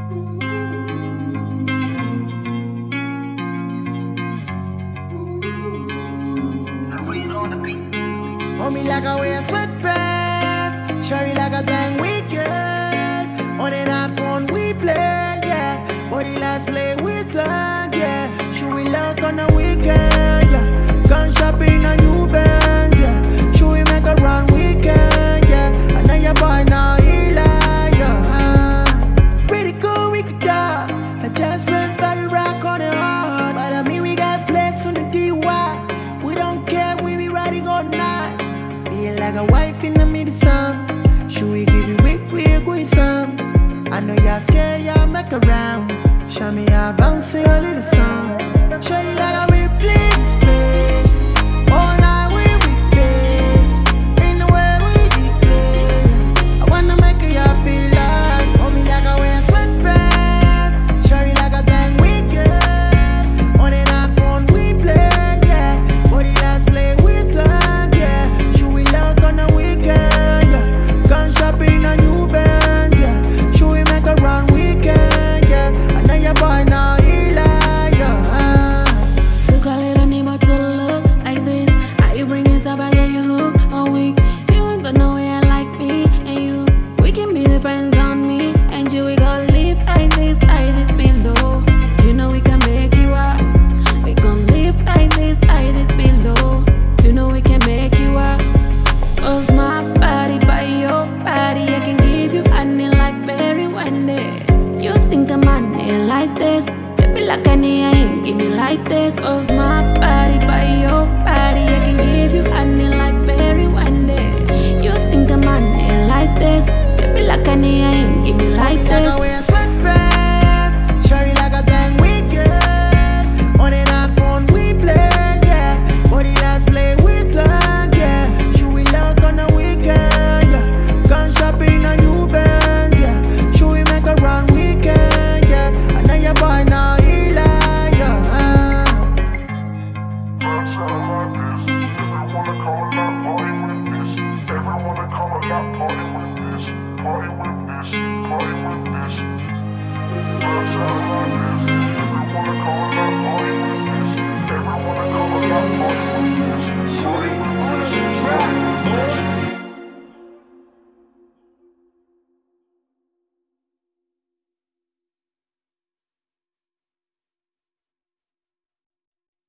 On me like I wear sweatpants, shorty like a thing weekend. On and out phone we play, yeah. Body last play with sun, yeah. Should we look on the weekend, yeah. Gun shopping on new bands, yeah. Should we make a run weekend, yeah. I know your boy now, Eli, yeah. Pretty cool, we could die. I just went very rock on it hard. But I mean, we got place on the DY. We don't care, we be riding all night. Feel like a wife in the middle sun. Should we give it weak with some? I know y'all scared, y'all make around. Show me how bouncing a little song. Shorty like a replace play. All night we play. In the way we declare. I wanna make y'all feel like. On me like I wear sweatpants. Shorty like a thing weekend. On and out phone we play, yeah. Body last play with sun, yeah. Should we look on the weekend, yeah. Gun shopping on new bands, yeah. Should we make a run weekend, yeah. I know your boy now, Eli, yeah. Took a little neighbor to look like this. How you bring this up, I get you hooked all week. You ain't got nowhere like me and you. We can be the friends on me and you. We gon' live like this below. You know we can make you up. We gon' live like this below. You know we can make you up. Cause my body by your body, I can give you honey like very Wendy. You think I'm honey like this? Baby like honey, I ain't give me like this. Cause my body by your body, I can give you honey like very Wendy. You think I'm honey like this? Baby like honey, I ain't give me like On me like I this. wear